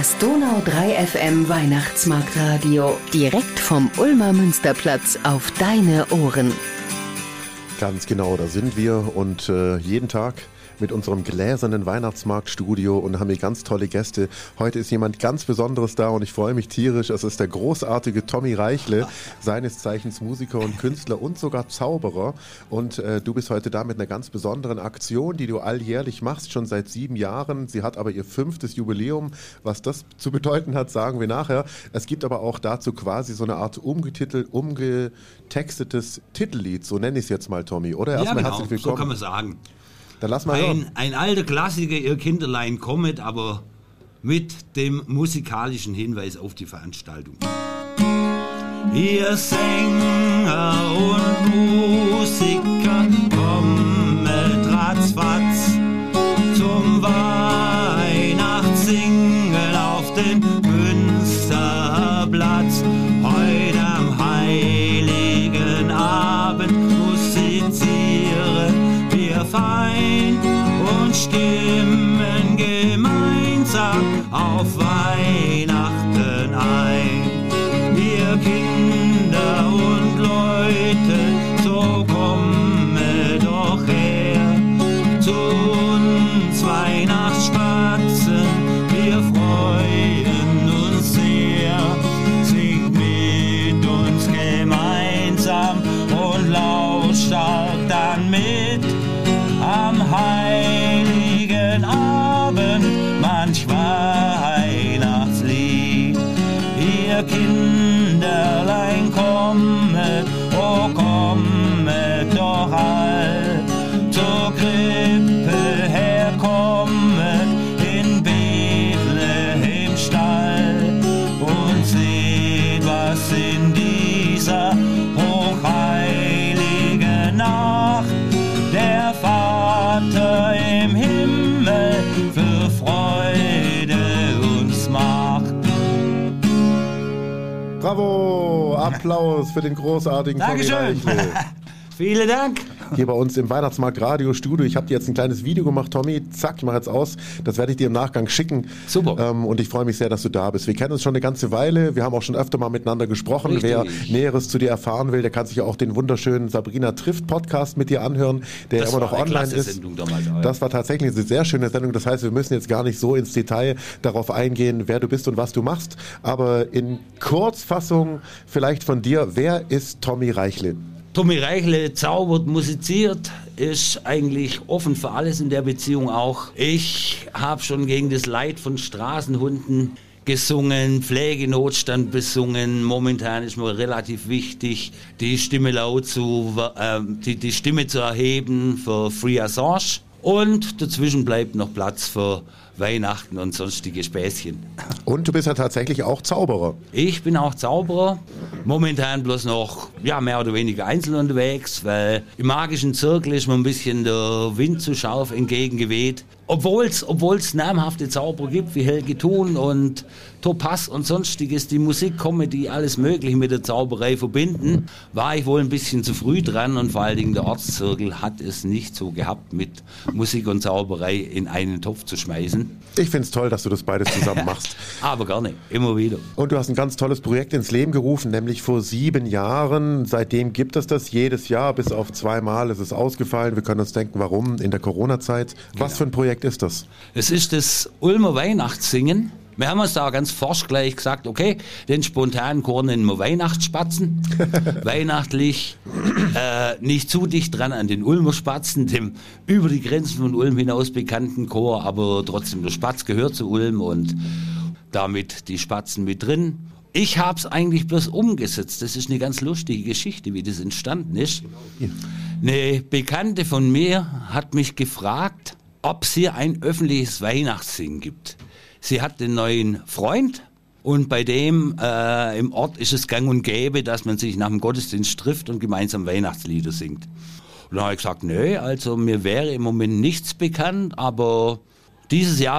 Das Donau 3 FM Weihnachtsmarktradio. Direkt vom Ulmer Münsterplatz auf deine Ohren. Ganz genau, da sind wir und jeden Tag mit unserem gläsernen Weihnachtsmarktstudio und haben hier ganz tolle Gäste. Heute ist jemand ganz Besonderes da und ich freue mich tierisch. Es ist der großartige Tommy Reichle, seines Zeichens Musiker und Künstler und sogar Zauberer. Und du bist heute da mit einer ganz besonderen Aktion, die du alljährlich machst, schon seit 7 Jahren. Sie hat aber ihr 5. Jubiläum. Was das zu bedeuten hat, sagen wir nachher. Es gibt aber auch dazu quasi so eine Art umgetextetes Titellied, so nenne ich es jetzt mal, Tommy, oder? Erstmal ja, genau, so kann man sagen. Dann lass mal hören. Ein alter Klassiker, ihr Kinderlein kommet, aber mit dem musikalischen Hinweis auf die Veranstaltung. Ihr Sänger und Musiker, kommet ratzfatz zum Weihnachtssingen auf den Münsterplatz. Heute am heiligen Abend musizieren wir fein und stimmen gemeinsam auf Weihnachten ein. Ihr Kinder und Leute, so komme doch her zu uns Weihnachtsspatzen, wir freuen uns sehr. Singt mit uns gemeinsam und lauscht auch dann mit am heiligen Abend manch Weihnachtslied. Ihr Kinderlein kommet, oh kommet doch all zur Krippe herkommet in Bethlehem Stall und seht, was in dieser hochheiligen Nacht der Vater im Himmel für Freude uns macht. Bravo! Applaus für den großartigen Tommy Reichle. Vielen Dank. Hier bei uns im Weihnachtsmarkt Radio Studio. Ich habe dir jetzt ein kleines Video gemacht, Tommy. Zack, ich mache jetzt aus. Das werde ich dir im Nachgang schicken. Super. Und ich freue mich sehr, dass du da bist. Wir kennen uns schon eine ganze Weile. Wir haben auch schon öfter mal miteinander gesprochen. Richtig. Wer Näheres zu dir erfahren will, der kann sich auch den wunderschönen Sabrina trifft Podcast mit dir anhören, der das immer noch online ist. Das war tatsächlich eine sehr schöne Sendung. Das heißt, wir müssen jetzt gar nicht so ins Detail darauf eingehen, wer du bist und was du machst. Aber in Kurzfassung vielleicht von dir, wer ist Tommy Reichle? Tommy Reichle zaubert, musiziert, ist eigentlich offen für alles in der Beziehung auch. Ich habe schon gegen das Leid von Straßenhunden gesungen, Pflegenotstand besungen. Momentan ist mir relativ wichtig, die Stimme die Stimme zu erheben für Free Assange. Und dazwischen bleibt noch Platz für Weihnachten und sonstige Späßchen. Und du bist ja tatsächlich auch Zauberer. Ich bin auch Zauberer. Momentan bloß noch mehr oder weniger einzeln unterwegs, weil im magischen Zirkel ist mir ein bisschen der Wind zu scharf entgegengeweht. Obwohl es namhafte Zauberer gibt wie Helge Thun und Topaz und sonstiges, die Musik, Comedy, alles Mögliche mit der Zauberei verbinden, war ich wohl ein bisschen zu früh dran und vor allen Dingen der Ortszirkel hat es nicht so gehabt, mit Musik und Zauberei in einen Topf zu schmeißen. Ich finde es toll, dass du das beides zusammen machst. Aber gerne, immer wieder. Und du hast ein ganz tolles Projekt ins Leben gerufen, nämlich vor 7 Jahren. Seitdem gibt es das jedes Jahr, bis auf 2 Mal ist es ausgefallen. Wir können uns denken, warum in der Corona-Zeit. Was für ein Projekt ist das? Es ist das Ulmer Weihnachtssingen. Wir haben uns da ganz forsch gleich gesagt, okay, den spontanen Chor nennen wir Weihnachtsspatzen. Weihnachtlich, nicht zu dicht dran an den Ulmer Spatzen, dem über die Grenzen von Ulm hinaus bekannten Chor, aber trotzdem der Spatz gehört zu Ulm und damit die Spatzen mit drin. Ich habe es eigentlich bloß umgesetzt. Das ist eine ganz lustige Geschichte, wie das entstanden ist. Eine Bekannte von mir hat mich gefragt, ob es hier ein öffentliches Weihnachtssingen gibt. Sie hat einen neuen Freund und bei dem im Ort ist es gang und gäbe, dass man sich nach dem Gottesdienst trifft und gemeinsam Weihnachtslieder singt. Und dann habe ich gesagt, nö, also mir wäre im Moment nichts bekannt, aber Dieses Jahr,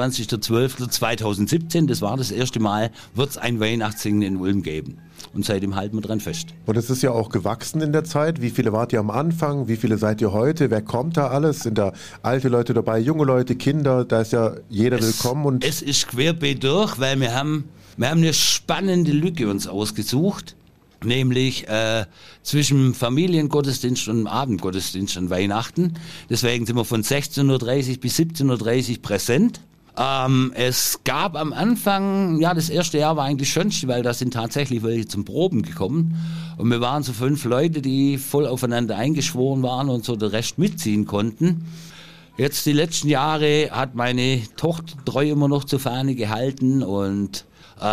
24.12.2017, das war das erste Mal, wird es ein Weihnachtssingen in Ulm geben. Und seitdem halten wir dran fest. Und es ist ja auch gewachsen in der Zeit. Wie viele wart ihr am Anfang? Wie viele seid ihr heute? Wer kommt da alles? Sind da alte Leute dabei, junge Leute, Kinder? Da ist ja jeder willkommen. Und es ist querbeet durch, weil wir haben eine spannende Lücke uns ausgesucht. Nämlich zwischen Familiengottesdienst und Abendgottesdienst an Weihnachten. Deswegen sind wir von 16.30 bis 17.30 Uhr präsent. Es gab am Anfang, ja, das erste Jahr war eigentlich schönste, weil da sind tatsächlich welche zum Proben gekommen. Und wir waren so 5 Leute, die voll aufeinander eingeschworen waren und so den Rest mitziehen konnten. Jetzt die letzten Jahre hat meine Tochter treu immer noch zur Fahne gehalten und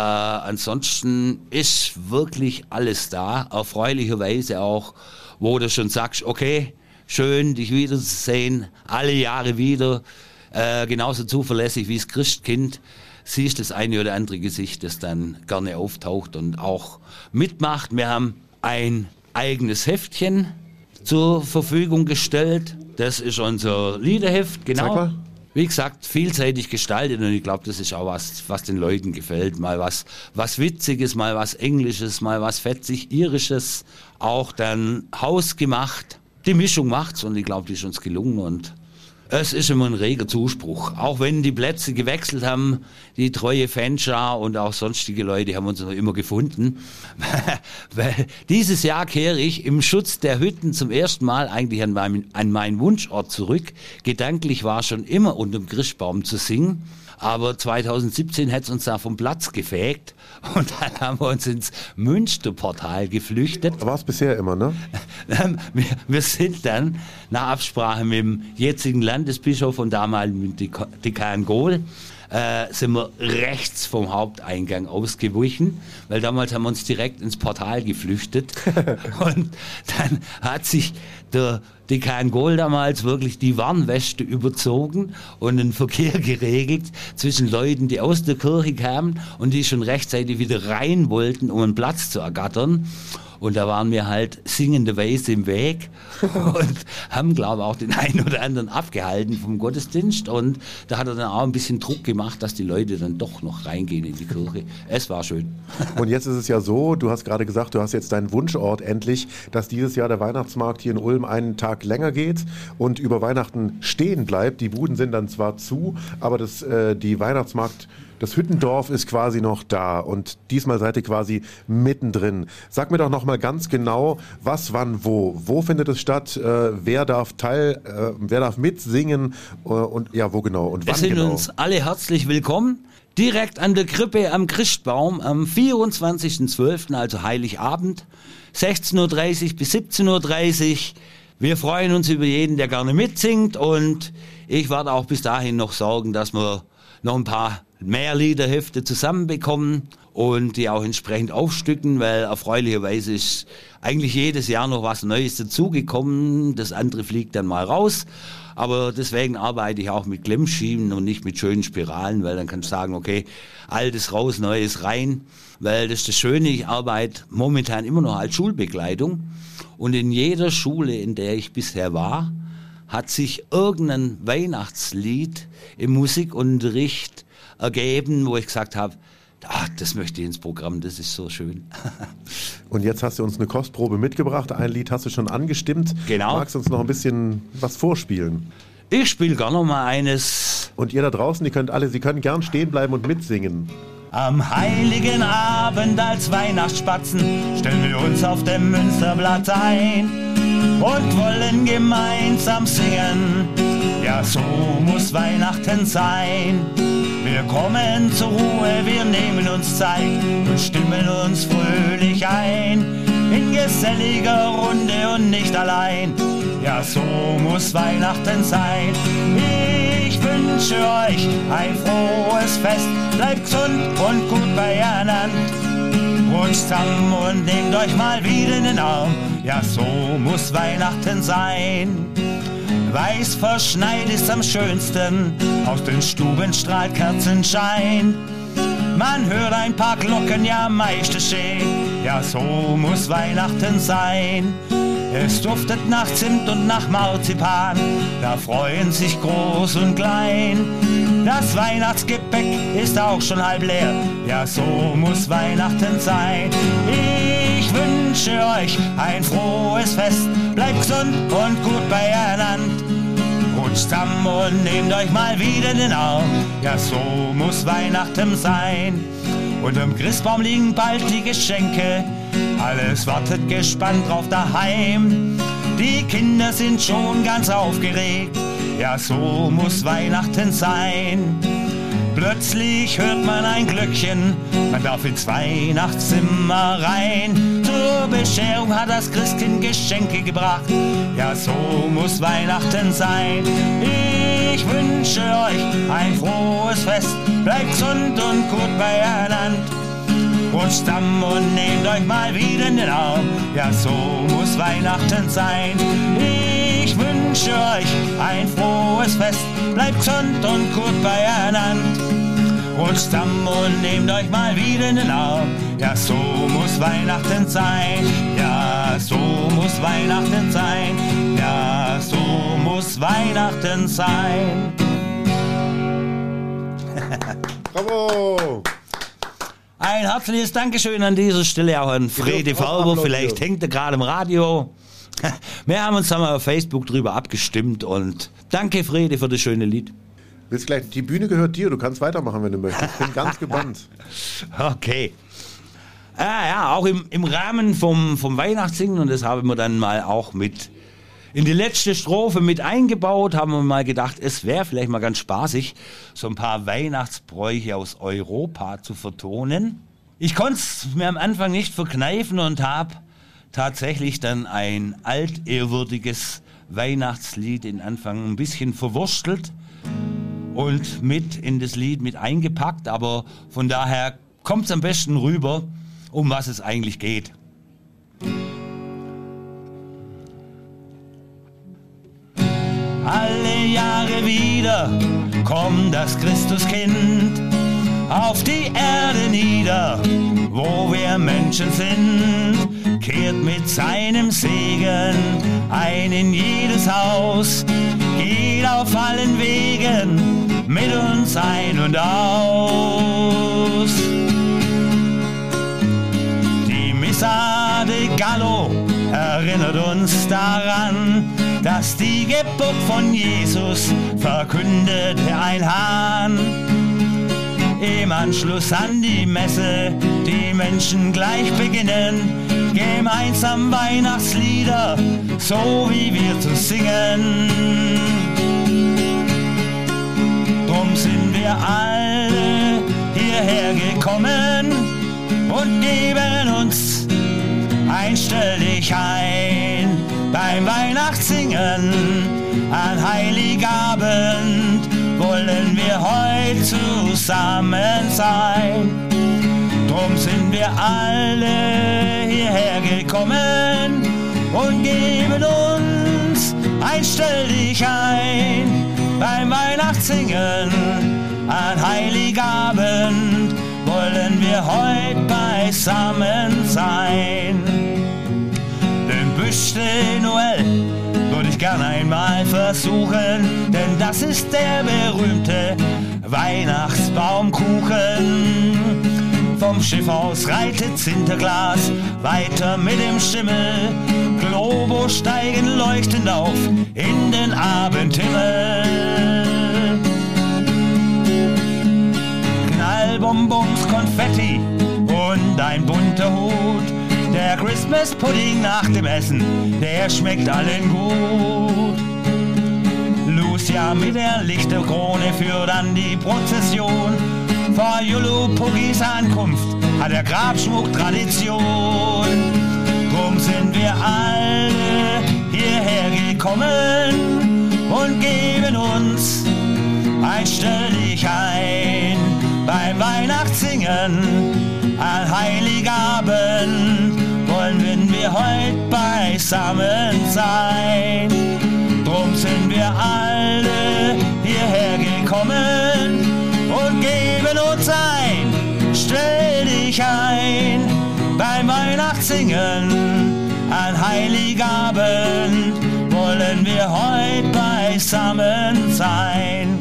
ansonsten ist wirklich alles da, erfreulicherweise auch, wo du schon sagst, okay, schön, dich wiederzusehen, alle Jahre wieder, genauso zuverlässig wie das Christkind, siehst das eine oder andere Gesicht, das dann gerne auftaucht und auch mitmacht. Wir haben ein eigenes Heftchen zur Verfügung gestellt, das ist unser Liederheft, genau. Zeig mal. Wie gesagt, vielseitig gestaltet und ich glaube, das ist auch was den Leuten gefällt. Mal was Witziges, mal was Englisches, mal was Fetzig-Irisches, auch dann hausgemacht. Die Mischung macht's und ich glaube, die ist uns gelungen und es ist immer ein reger Zuspruch. Auch wenn die Plätze gewechselt haben, die treue Fanschar und auch sonstige Leute haben uns noch immer gefunden. Weil dieses Jahr kehre ich im Schutz der Hütten zum ersten Mal eigentlich an meinen Wunschort zurück. Gedanklich war schon immer unter dem Christbaum zu singen. Aber 2017 hat es uns da vom Platz gefegt und dann haben wir uns ins Münsterportal geflüchtet. War es bisher immer, ne? Wir sind dann nach Absprache mit dem jetzigen Landesbischof und damaligen Dekan Gohl sind wir rechts vom Haupteingang ausgewichen, weil damals haben wir uns direkt ins Portal geflüchtet und dann hat sich der Dekan Gohl damals wirklich die Warnweste überzogen und den Verkehr geregelt zwischen Leuten, die aus der Kirche kamen und die schon rechtzeitig wieder rein wollten, um einen Platz zu ergattern. Und da waren wir halt singenderweise im Weg und haben, glaube ich, auch den einen oder anderen abgehalten vom Gottesdienst. Und da hat er dann auch ein bisschen Druck gemacht, dass die Leute dann doch noch reingehen in die Kirche. Es war schön. Und jetzt ist es ja so, du hast gerade gesagt, du hast jetzt deinen Wunschort endlich, dass dieses Jahr der Weihnachtsmarkt hier in Ulm einen Tag länger geht und über Weihnachten stehen bleibt. Die Buden sind dann zwar zu, aber die Weihnachtsmarkt... Das Hüttendorf ist quasi noch da und diesmal seid ihr quasi mittendrin. Sag mir doch noch mal ganz genau, was, wann, wo. Wo findet es statt? Wer darf mitsingen? Und ja, wo genau? Und wann genau? Wir sind uns alle herzlich willkommen. Direkt an der Krippe am Christbaum am 24.12., also Heiligabend, 16.30 bis 17.30 Uhr. Wir freuen uns über jeden, der gerne mitsingt und ich werde auch bis dahin noch sorgen, dass wir noch ein paar mehr Liederhefte zusammenbekommen und die auch entsprechend aufstücken, weil erfreulicherweise ist eigentlich jedes Jahr noch was Neues dazugekommen. Das andere fliegt dann mal raus. Aber deswegen arbeite ich auch mit Klemmschienen und nicht mit schönen Spiralen, weil dann kannst du sagen, okay, altes raus, neues rein. Weil das ist das Schöne, ich arbeite momentan immer noch als Schulbegleitung. Und in jeder Schule, in der ich bisher war, hat sich irgendein Weihnachtslied im Musikunterricht ergeben, wo ich gesagt habe, das möchte ich ins Programm, das ist so schön. Und jetzt hast du uns eine Kostprobe mitgebracht, ein Lied hast du schon angestimmt. Genau. Magst du uns noch ein bisschen was vorspielen? Ich spiele gar noch mal eines. Und ihr da draußen, Sie können gern stehen bleiben und mitsingen. Am heiligen Abend als Weihnachtsspatzen stellen wir uns auf dem Münsterplatz ein und wollen gemeinsam singen. Ja, so muss Weihnachten sein. Wir kommen zur Ruhe, wir nehmen uns Zeit und stimmen uns fröhlich ein. In geselliger Runde und nicht allein. Ja, so muss Weihnachten sein. Ich wünsche euch ein frohes Fest. Bleibt gesund und gut beieinander. Rutscht zusammen und nehmt euch mal wieder in den Arm. Ja, so muss Weihnachten sein. Weiß verschneit ist am schönsten, aus den Stuben strahlt Kerzenschein. Man hört ein paar Glocken, ja meiste schön, ja so muss Weihnachten sein. Es duftet nach Zimt und nach Marzipan, da freuen sich groß und klein. Das Weihnachtsgebäck ist auch schon halb leer, ja so muss Weihnachten sein. Ich wünsche euch ein frohes Fest, bleibt gesund und gut beieinander. Rutscht zusammen und nehmt euch mal wieder den Arm, ja so muss Weihnachten sein. Unterm Christbaum liegen bald die Geschenke, alles wartet gespannt drauf daheim. Die Kinder sind schon ganz aufgeregt, ja so muss Weihnachten sein. Plötzlich hört man ein Glöckchen, man darf ins Weihnachtszimmer rein. Zur Bescherung hat das Christkind Geschenke gebracht, ja so muss Weihnachten sein. Ich wünsche euch ein frohes Fest, bleibt gesund und gut beieinander. Rutscht zusammen und nehmt euch mal wieder in den Arm, ja so muss Weihnachten sein. Ich wünsche euch ein frohes Fest, bleibt gesund und gut beieinander. Rutscht zusammen und nehmt euch mal wieder in den Arm, ja so muss Weihnachten sein. Ja so muss Weihnachten sein, ja so muss Weihnachten sein. Bravo! Ein herzliches Dankeschön an dieser Stelle auch an Fredi Fauber. Vielleicht hängt er gerade im Radio. Wir haben uns da mal auf Facebook drüber abgestimmt und danke Fredi für das schöne Lied. Willst gleich, die Bühne gehört dir, du kannst weitermachen, wenn du möchtest. Ich bin ganz gebannt. Okay. Ja, auch im Rahmen vom Weihnachtssingen, und das haben wir dann mal auch mit in die letzte Strophe mit eingebaut, haben wir mal gedacht, es wäre vielleicht mal ganz spaßig, so ein paar Weihnachtsbräuche aus Europa zu vertonen. Ich konnte es mir am Anfang nicht verkneifen und habe tatsächlich dann ein altehrwürdiges Weihnachtslied in Anfang ein bisschen verwurstelt und mit in das Lied mit eingepackt, aber von daher kommt es am besten rüber, um was es eigentlich geht. Alle Jahre wieder kommt das Christuskind auf die Erde nieder, wo wir Menschen sind, kehrt mit seinem Segen ein in jedes Haus, geht auf allen Wegen mit uns ein und aus. Die Missa de Gallo erinnert uns daran, dass die Geburt von Jesus verkündete ein Hahn. Im Anschluss an die Messe, die Menschen gleich beginnen, gemeinsam Weihnachtslieder, so wie wir zu singen. Drum sind wir alle hierher gekommen und geben uns einstellig ein beim Weihnachtssingen. An Heiligabend wollen wir heute zusammen sein. Drum sind wir alle hierher gekommen und geben uns einstellig ein beim Weihnachtssingen. An Heiligabend wollen wir heute beisammen sein. Den Bûche de Noël würde ich gern einmal versuchen, denn das ist der berühmte Weihnachtsbaumkuchen. Vom Schiff aus reitet Sinterklaas weiter mit dem Schimmel. Globos steigen leuchtend auf in den Abendhimmel. Knallbonbons, Konfetti und ein bunter Hut. Der Christmas Pudding nach dem Essen, der schmeckt allen gut. Lucia mit der Lichterkrone führt an die Prozession. Vor Julu-Puggis Ankunft hat der Grabschmuck Tradition. Drum sind wir alle hierher gekommen und geben uns einstellig ein beim Weihnachtssingen. An Heiligabend wollen wir heute beisammen sein. Drum sind wir alle hierher gekommen und geben uns ein, stell dich ein beim Weihnachtssingen. An Heiligabend wollen wir heut beisammen sein.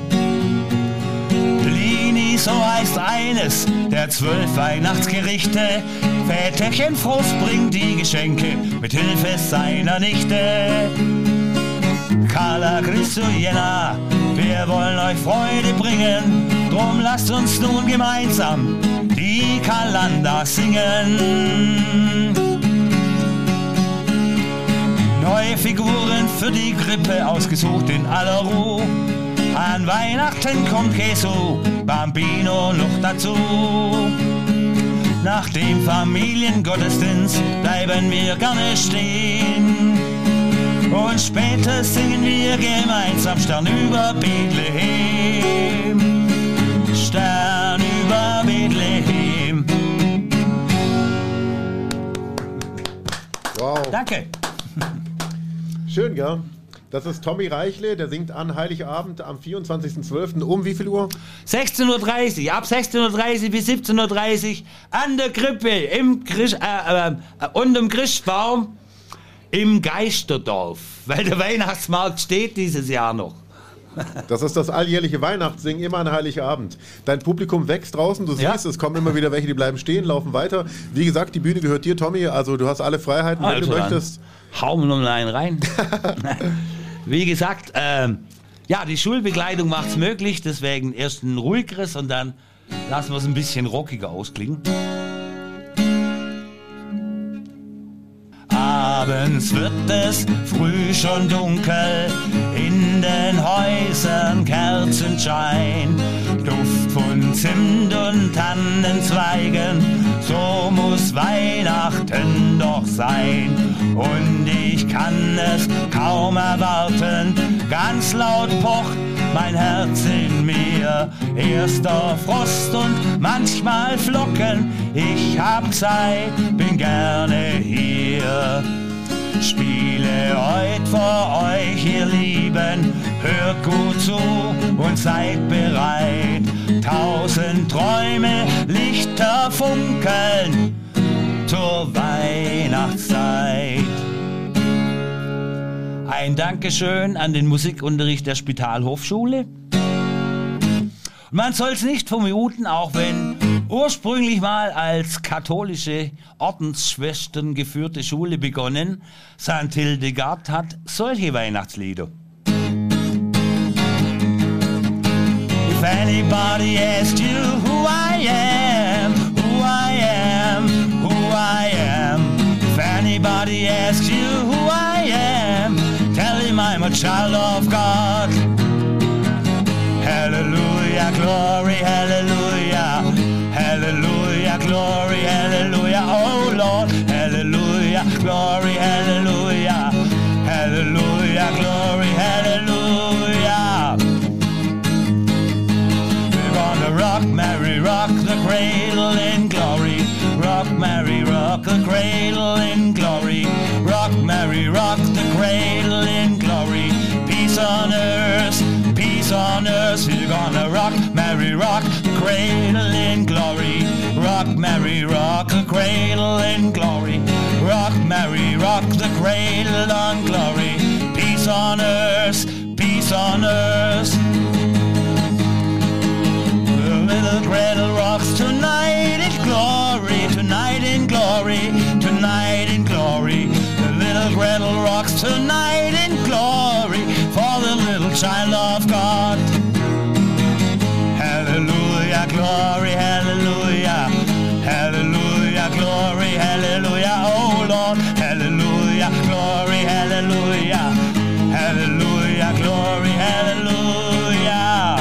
Blini, so heißt eines der 12 Weihnachtsgerichte. Väterchen Frost bringt die Geschenke mit Hilfe seiner Nichte. Carla, Christo, Jena, wir wollen euch Freude bringen. Drum lasst uns nun gemeinsam die Kalanda singen. Neue Figuren für die Krippe ausgesucht in aller Ruhe. An Weihnachten kommt Jesu Bambino noch dazu. Nach dem Familiengottesdienst bleiben wir gerne stehen. Und später singen wir gemeinsam Stern über Bethlehem. Stern über Bethlehem. Wow. Danke. Schön, gell? Das ist Tommy Reichle, der singt an Heiligabend am 24.12. um wie viel Uhr? 16.30 Uhr, ab 16.30 Uhr bis 17.30 Uhr an der Krippe unterm Christbaum im Geisterdorf, weil der Weihnachtsmarkt steht dieses Jahr noch. Das ist das alljährliche Weihnachtssingen, immer an Heiligabend. Dein Publikum wächst draußen, du siehst, es kommen immer wieder welche, die bleiben stehen, laufen weiter. Wie gesagt, die Bühne gehört dir, Tommy, also du hast alle Freiheiten, wenn du möchtest. Hau mir noch einen rein. Wie gesagt, ja, die Schulbegleitung macht es möglich, deswegen erst ein ruhigeres und dann lassen wir es ein bisschen rockiger ausklingen. Abends wird es früh schon dunkel, in den Häusern Kerzenschein, Duft von Zimt und Tannenzweigen, so muss Weihnachten doch sein. Und ich kann es kaum erwarten, ganz laut pocht mein Herz in mir. Erster Frost und manchmal Flocken, ich hab Zeit, bin gerne hier. Spiele heut vor euch, ihr Lieben, hört gut zu und seid bereit. 1000 Träume, Lichter funkeln zur Weihnachtszeit. Ein Dankeschön an den Musikunterricht der Spitalhofschule. Man soll es nicht vermuten, auch wenn ursprünglich mal als katholische Ordensschwestern geführte Schule begonnen, St. Hildegard hat solche Weihnachtslieder. If anybody asked you who I am, who I am, who I am. If anybody asks you who I am, tell him I'm a child of God. Hallelujah, glory, hallelujah. Hallelujah, glory, hallelujah. Oh Lord, hallelujah, glory, hallelujah. Hallelujah, glory, hallelujah. We're gonna rock, Mary, rock the cradle in glory. Rock, Mary, rock the cradle in glory. Rock, Mary, rock the cradle in glory. Peace on earth, peace on earth. We're gonna rock, Mary, rock the cradle in glory. Rock, Mary, rock the cradle in glory. Rock, Mary, rock the cradle on glory. Peace on earth, peace on earth. The little cradle rocks tonight in glory, tonight in glory, tonight in glory. The little cradle rocks tonight in glory for the little child of God. Hallelujah, glory, hallelujah. Hallelujah, glory, hallelujah. Oh Lord, hallelujah, glory, hallelujah. Hallelujah, glory, hallelujah.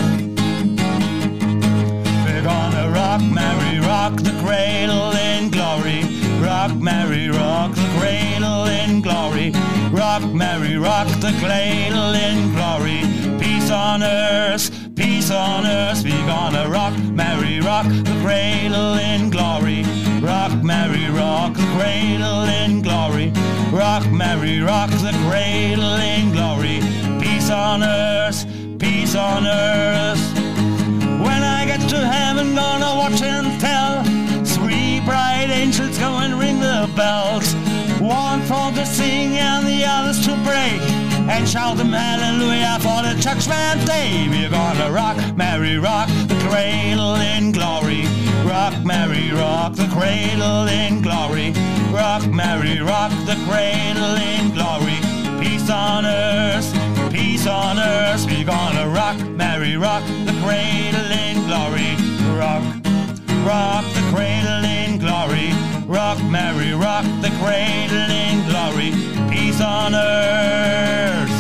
We're gonna rock, Mary, rock the cradle in glory. Rock, Mary, rock the cradle in glory. Rock, Mary, rock the cradle in glory. Peace on earth, peace on earth. We're gonna rock, Mary, rock the cradle in glory. Rock, Mary, rock the cradle in glory. Rock, Mary, rock the cradle in glory. Peace on earth, peace on earth. When I get to heaven, gonna watch and tell. 3 bright angels go and ring the bells. One for to sing and the others to pray, and shout them hallelujah for the judgment day. We're gonna rock, Mary, rock the cradle in glory. Rock, Mary, rock the cradle in glory. Rock, Mary, rock the cradle in glory. Peace on earth, peace on earth. We're gonna rock, Mary, rock the cradle in glory. Rock, rock the cradle in glory. Rock, Mary, rock the cradle in glory. Peace on earth,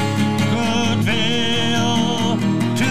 goodwill to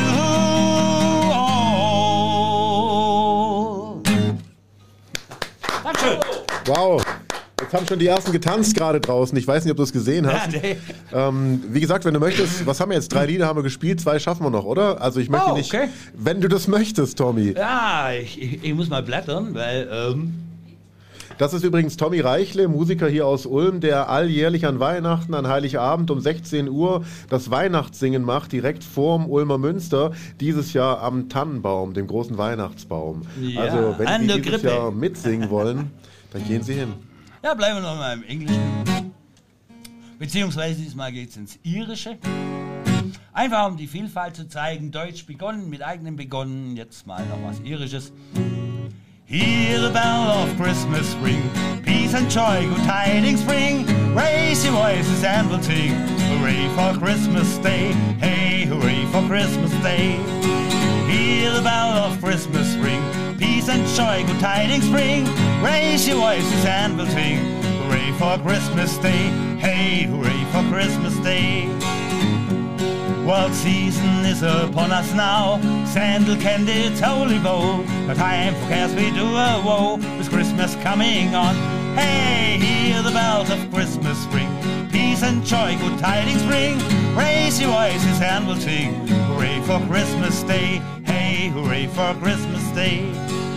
all. Dankeschön. Wow. Jetzt haben schon die ersten getanzt gerade draußen. Ich weiß nicht, ob du es gesehen hast. Ja, nee. Wie gesagt, wenn du möchtest, was haben wir jetzt? 3 Lieder haben wir gespielt, 2 schaffen wir noch, oder? Also ich möchte nicht, okay. Wenn du das möchtest, Tommy. Ja, ich muss mal blättern, weil... Das ist übrigens Tommy Reichle, Musiker hier aus Ulm, der alljährlich an Weihnachten, an Heiligabend um 16 Uhr das Weihnachtssingen macht, direkt vorm Ulmer Münster, dieses Jahr am Tannenbaum, dem großen Weihnachtsbaum. Ja, also wenn an Sie der dieses Krippe. Jahr mitsingen wollen, dann gehen Sie hin. Ja, bleiben wir noch mal im Englischen. Beziehungsweise diesmal geht es ins Irische. Einfach um die Vielfalt zu zeigen. Deutsch begonnen, mit eigenem begonnen. Jetzt mal noch was Irisches. Hear the bell of Christmas ring. Peace and joy, good tidings bring. Raise your voices and we'll sing. Hooray for Christmas Day. Hey, hooray for Christmas Day. Hear the bell of Christmas ring. Peace and joy, good tidings bring. Raise your voices and we'll sing. Hooray for Christmas Day. Hey, hooray for Christmas Day. World season is upon us now. Sandal candy's holy bowl. No time for cares we do a woe. With Christmas coming on. Hey, hear the bells of Christmas ring. Peace and joy, good tidings bring. Raise your voices and we'll sing. Hooray for Christmas Day. Hey, hooray for Christmas Day.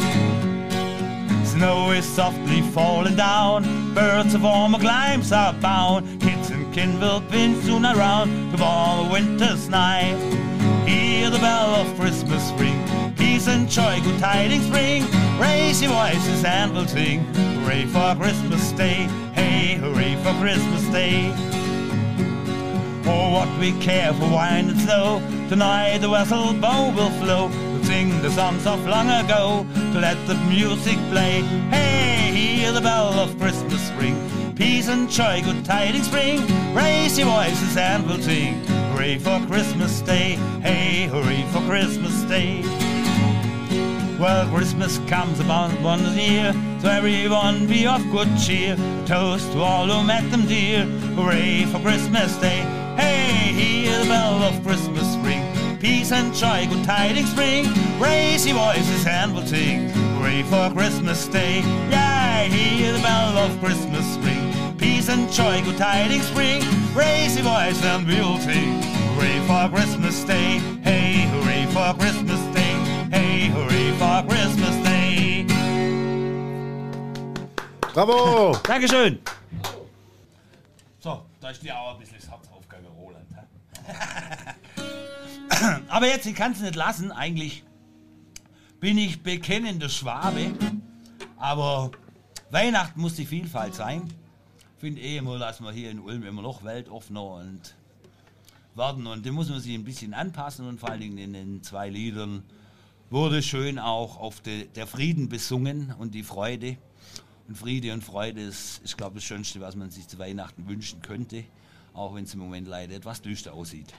Snow is softly falling down. Birds of warmer climes are bound. Kids and kin will be soon around to warm a winter's night. Hear the bell of Christmas ring. Peace and joy, good tidings bring. Raise your voices and we'll sing. Hooray for Christmas Day. Hey, hooray for Christmas Day. Oh, what we care for wine and snow. Tonight the vessel bow will flow. We'll sing the songs of long ago to let the music play. Hey, hear the bell of Christmas ring. Peace and joy, good tidings bring. Raise your voices and we'll sing. Hooray for Christmas Day. Hey, hooray for Christmas Day. Well, Christmas comes about once a year, so everyone be of good cheer. A toast to all who met them dear. Hooray for Christmas Day. Hey, hear the bell of Christmas ring. Peace and joy, good tidings bring. Raise your voices and we'll sing. Hooray for Christmas Day. Yeah, hear the bell of Christmas ring. Peace and joy, good tidings bring. Raise your voice and we'll sing. Hooray for Christmas Day. Hey, hooray for Christmas Day. Hey, hooray for Christmas Day. Bravo! Dankeschön. So, da ist dir auch ein bisschen das Herz aufgegangen, Roland. Aber jetzt, ich kann es nicht lassen, eigentlich bin ich bekennender Schwabe, aber Weihnachten muss die Vielfalt sein. Ich finde immer, dass wir hier in Ulm immer noch weltoffener und werden und dem muss man sich ein bisschen anpassen und vor allen Dingen in den 2 Liedern wurde schön auch auf der Frieden besungen und die Freude. Und Friede und Freude ist, ich glaube, das Schönste, was man sich zu Weihnachten wünschen könnte, auch wenn es im Moment leider etwas düster aussieht.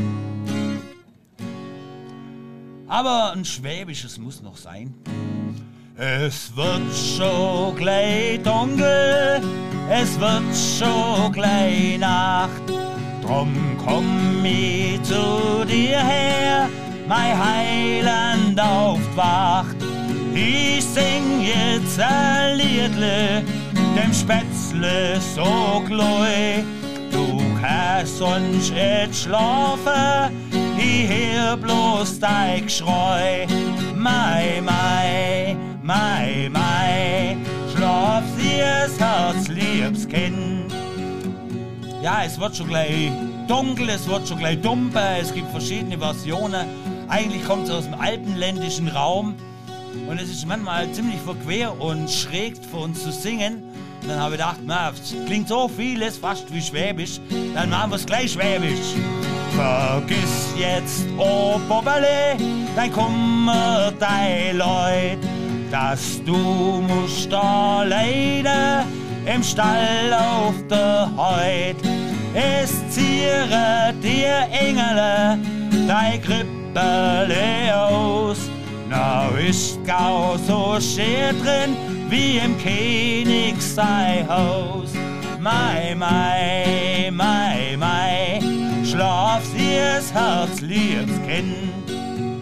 Aber ein Schwäbisches muss noch sein. Es wird schon gleich dunkel, es wird schon gleich Nacht. Drum komm ich zu dir her, mein Heiland aufwacht. Ich sing jetzt ein Liedle, dem Spätzle so gloi. Du kannst sonst nicht schlafen, ich hör bloß dein Geschrei. Mai, mai, mai, mai, schlaf dir's Herz, liebes Kind. Ja, es wird schon gleich dunkel, es wird schon gleich dumper, es gibt verschiedene Versionen. Eigentlich kommt es aus dem alpenländischen Raum und es ist manchmal ziemlich verquer und schräg für uns zu singen. Dann habe ich gedacht, na, es klingt so vieles fast wie Schwäbisch, dann machen wir es gleich Schwäbisch. Vergiss jetzt, oh Bobbele, dein Kummer, dein Leut, dass du musst da leider im Stall auf der Heut. Es ziere dir Engele, dein Krippele aus. Na, ist gau so schön drin, wie im König sei Haus. Mai, mai, mai, mai, schlaf sie's Herz, liebes Kind.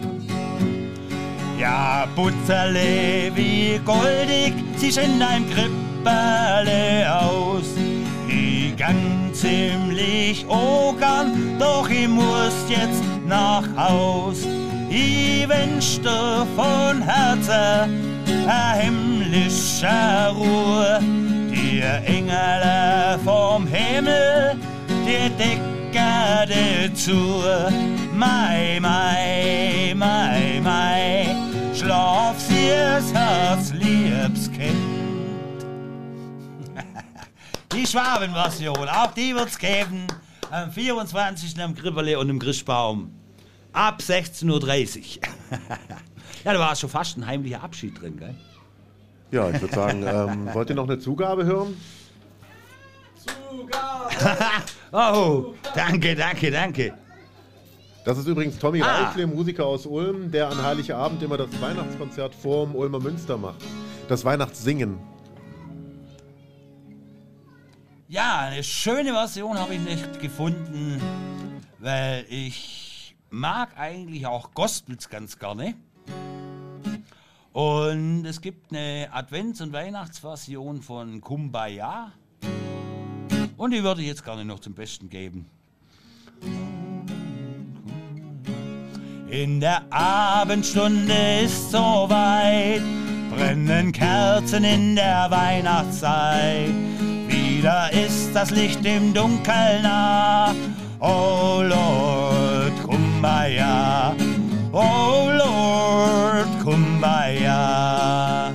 Ja, Butzerle, wie goldig siehst in deinem Krippele aus. Ich gang ziemlich ogern, doch ich muss jetzt nach Haus. Ich wünsch dir von Herzen himmlische Ruhe. Die Engel vom Himmel, die decken dir zu. Mai, mai, mai, mai, schlaf sie's Herz, liebes Kind. Die Schwabenversion, auch die wird's geben am 24. am Krippele und im Grischbaum ab 16:30 Uhr. Ja, da war schon fast ein heimlicher Abschied drin, gell? Ja, ich würde sagen, wollt ihr noch eine Zugabe hören? Zugabe! Oh, danke, danke, danke. Das ist übrigens Tommy Reichle, Musiker aus Ulm, der an Heiligabend immer das Weihnachtskonzert vorm Ulmer Münster macht. Das Weihnachtssingen. Ja, eine schöne Version habe ich nicht gefunden, weil ich mag eigentlich auch Gospels ganz gerne. Und es gibt eine Advents- und Weihnachtsversion von Kumbaya. Und die würde ich jetzt gerne noch zum Besten geben. In der Abendstunde ist soweit, brennen Kerzen in der Weihnachtszeit. Wieder ist das Licht im Dunkeln nah. Oh Lord, Kumbaya. Oh Lord, Kumbaya.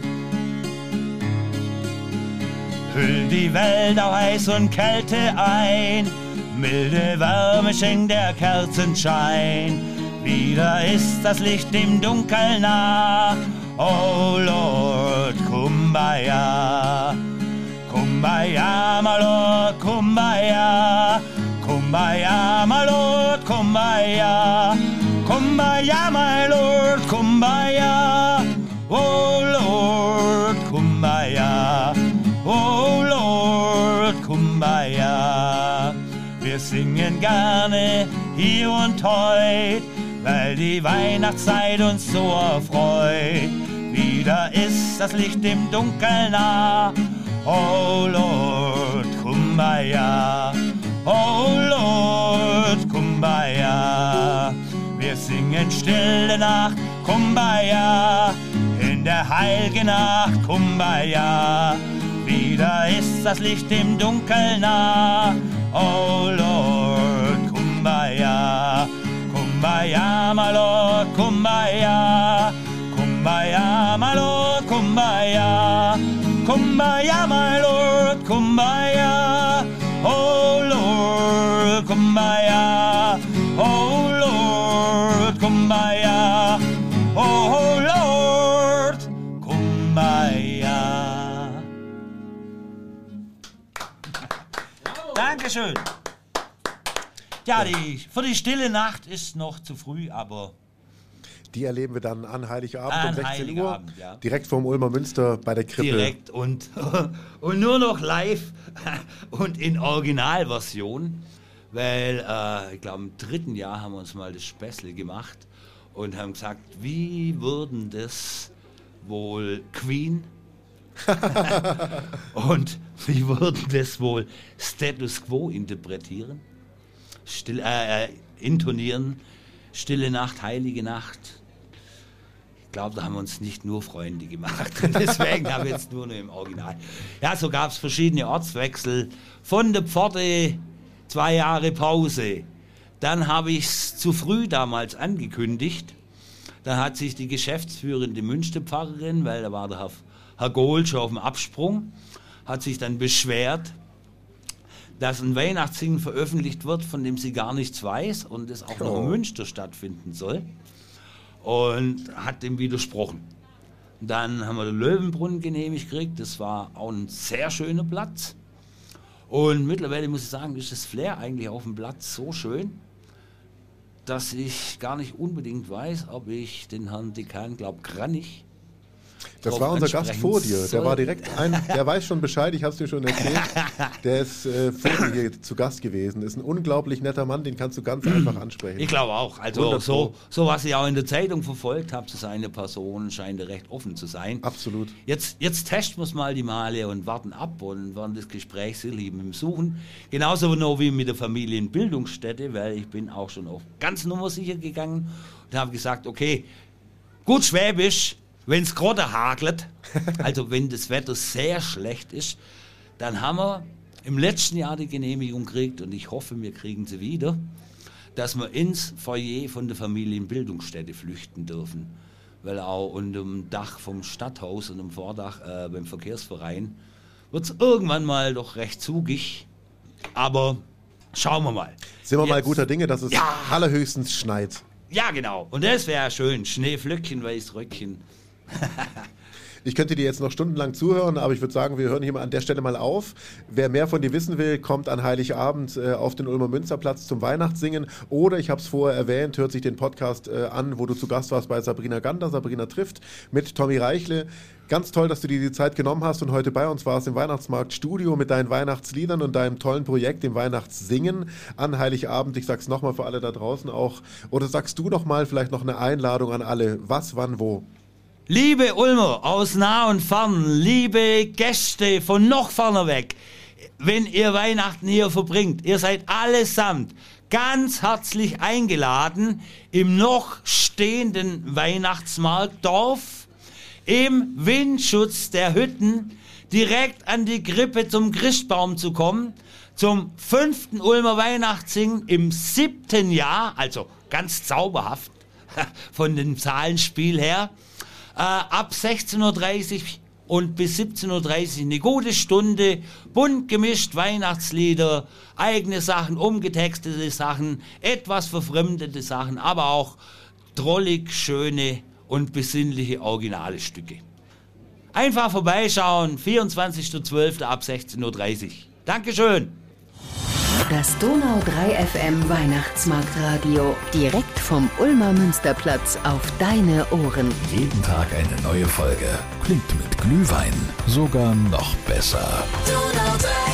Hüll die Welt auf Eis und Kälte ein. Milde Wärme schenkt der Kerzenschein. Wieder ist das Licht im Dunkeln nah. Oh Lord, Kumbaya. Kumbaya, my Lord, Kumbaya. Kumbaya, my Lord, Kumbaya. Kumbaya, my Lord, Kumbaya. Oh Lord, Kumbaya. Oh Lord, Kumbaya. Wir singen gerne hier und heut, weil die Weihnachtszeit uns so erfreut. Wieder ist das Licht im Dunkeln nah. Oh Lord, Kumbaya. Oh Lord, Kumbaya. Wir singen stille Nacht, Kumbaya. In der heiligen Nacht, Kumbaya. Wieder ist das Licht im Dunkeln nah. Oh Lord, Kumbaya. Kumbaya, my Lord, Kumbaya. Kumbaya, my Lord, Kumbaya. Kumbaya, my Lord, Kumbaya. Oh Lord, Kumbaya. Oh Lord, Kumbaya. Oh Lord, Kumbaya. Dankeschön. Ja, für die stille Nacht ist noch zu früh, aber Die erleben wir dann an Heiligabend um 16 Uhr. Ja. Direkt vorm Ulmer Münster bei der Krippe. Direkt und nur noch live und in Originalversion, weil ich glaube im 3. Jahr haben wir uns mal das Späßle gemacht und haben gesagt, wie würden das wohl Queen und wie würden das wohl Status Quo interpretieren, intonieren, Stille Nacht, Heilige Nacht. Ich glaube, da haben wir uns nicht nur Freunde gemacht. Deswegen haben wir jetzt nur noch im Original. Ja, so gab es verschiedene Ortswechsel. Von der Pforte 2 Jahre Pause. Dann habe ich es zu früh damals angekündigt. Dann hat sich die geschäftsführende Münsterpfarrerin, weil da war der Herr Gohl schon auf dem Absprung, hat sich dann beschwert, dass ein Weihnachtssingen veröffentlicht wird, von dem sie gar nichts weiß und es auch noch in Münster stattfinden soll. Und hat dem widersprochen. Dann haben wir den Löwenbrunnen genehmigt gekriegt. Das war auch ein sehr schöner Platz. Und mittlerweile muss ich sagen, ist das Flair eigentlich auf dem Platz so schön, dass ich gar nicht unbedingt weiß, ob ich den Herrn Dekan, Kranich, das war unser Gast vor dir. Der war direkt der weiß schon Bescheid, ich habe es dir schon erzählt. Der ist vor dir hier zu Gast gewesen. Ist ein unglaublich netter Mann, den kannst du ganz einfach ansprechen. Ich glaube auch. Also so was ich auch in der Zeitung verfolgt habe, zu seiner Person scheint er recht offen zu sein. Absolut. Jetzt testen wir es mal die Male und warten ab und werden das Gespräch sehr lieb im Suchen. Genauso noch wie mit der Familienbildungsstätte, weil ich bin auch schon auf ganz nummersicher gegangen und habe gesagt, okay, gut Schwäbisch, wenn es gerade hagelt, also wenn das Wetter sehr schlecht ist, dann haben wir im letzten Jahr die Genehmigung gekriegt und ich hoffe, wir kriegen sie wieder, dass wir ins Foyer von der Familienbildungsstätte flüchten dürfen. Weil auch unter dem Dach vom Stadthaus und im Vordach beim Verkehrsverein wird es irgendwann mal doch recht zugig. Aber schauen wir mal. Sind wir mal guter Dinge, dass es allerhöchstens schneit. Ja, genau. Und das wäre schön. Schneeflöckchen, weißes Röckchen. Ich könnte dir jetzt noch stundenlang zuhören, aber ich würde sagen, wir hören hier an der Stelle mal auf. Wer mehr von dir wissen will, kommt an Heiligabend auf den Ulmer Münsterplatz zum Weihnachtssingen. Oder, ich habe es vorher erwähnt, hört sich den Podcast an, wo du zu Gast warst bei Sabrina Gander, Sabrina trifft, mit Tommy Reichle. Ganz toll, dass du dir die Zeit genommen hast und heute bei uns warst im Weihnachtsmarktstudio mit deinen Weihnachtsliedern und deinem tollen Projekt, dem Weihnachtssingen an Heiligabend. Ich sag's nochmal für alle da draußen auch. Oder sagst du noch mal vielleicht noch eine Einladung an alle? Was, wann, wo? Liebe Ulmer aus nah und fern, liebe Gäste von noch ferner weg, wenn ihr Weihnachten hier verbringt, ihr seid allesamt ganz herzlich eingeladen im noch stehenden Weihnachtsmarktdorf, im Windschutz der Hütten, direkt an die Krippe zum Christbaum zu kommen, zum 5. Ulmer Weihnachtssingen im 7. Jahr, also ganz zauberhaft von dem Zahlenspiel her, ab 16.30 Uhr und bis 17.30 Uhr eine gute Stunde, bunt gemischt Weihnachtslieder, eigene Sachen, umgetextete Sachen, etwas verfremdete Sachen, aber auch drollig schöne und besinnliche originale Stücke. Einfach vorbeischauen, 24.12. ab 16.30 Uhr. Dankeschön. Das Donau 3 FM Weihnachtsmarktradio, direkt vom Ulmer Münsterplatz auf deine Ohren. Jeden Tag eine neue Folge. Klingt mit Glühwein sogar noch besser. Donau 3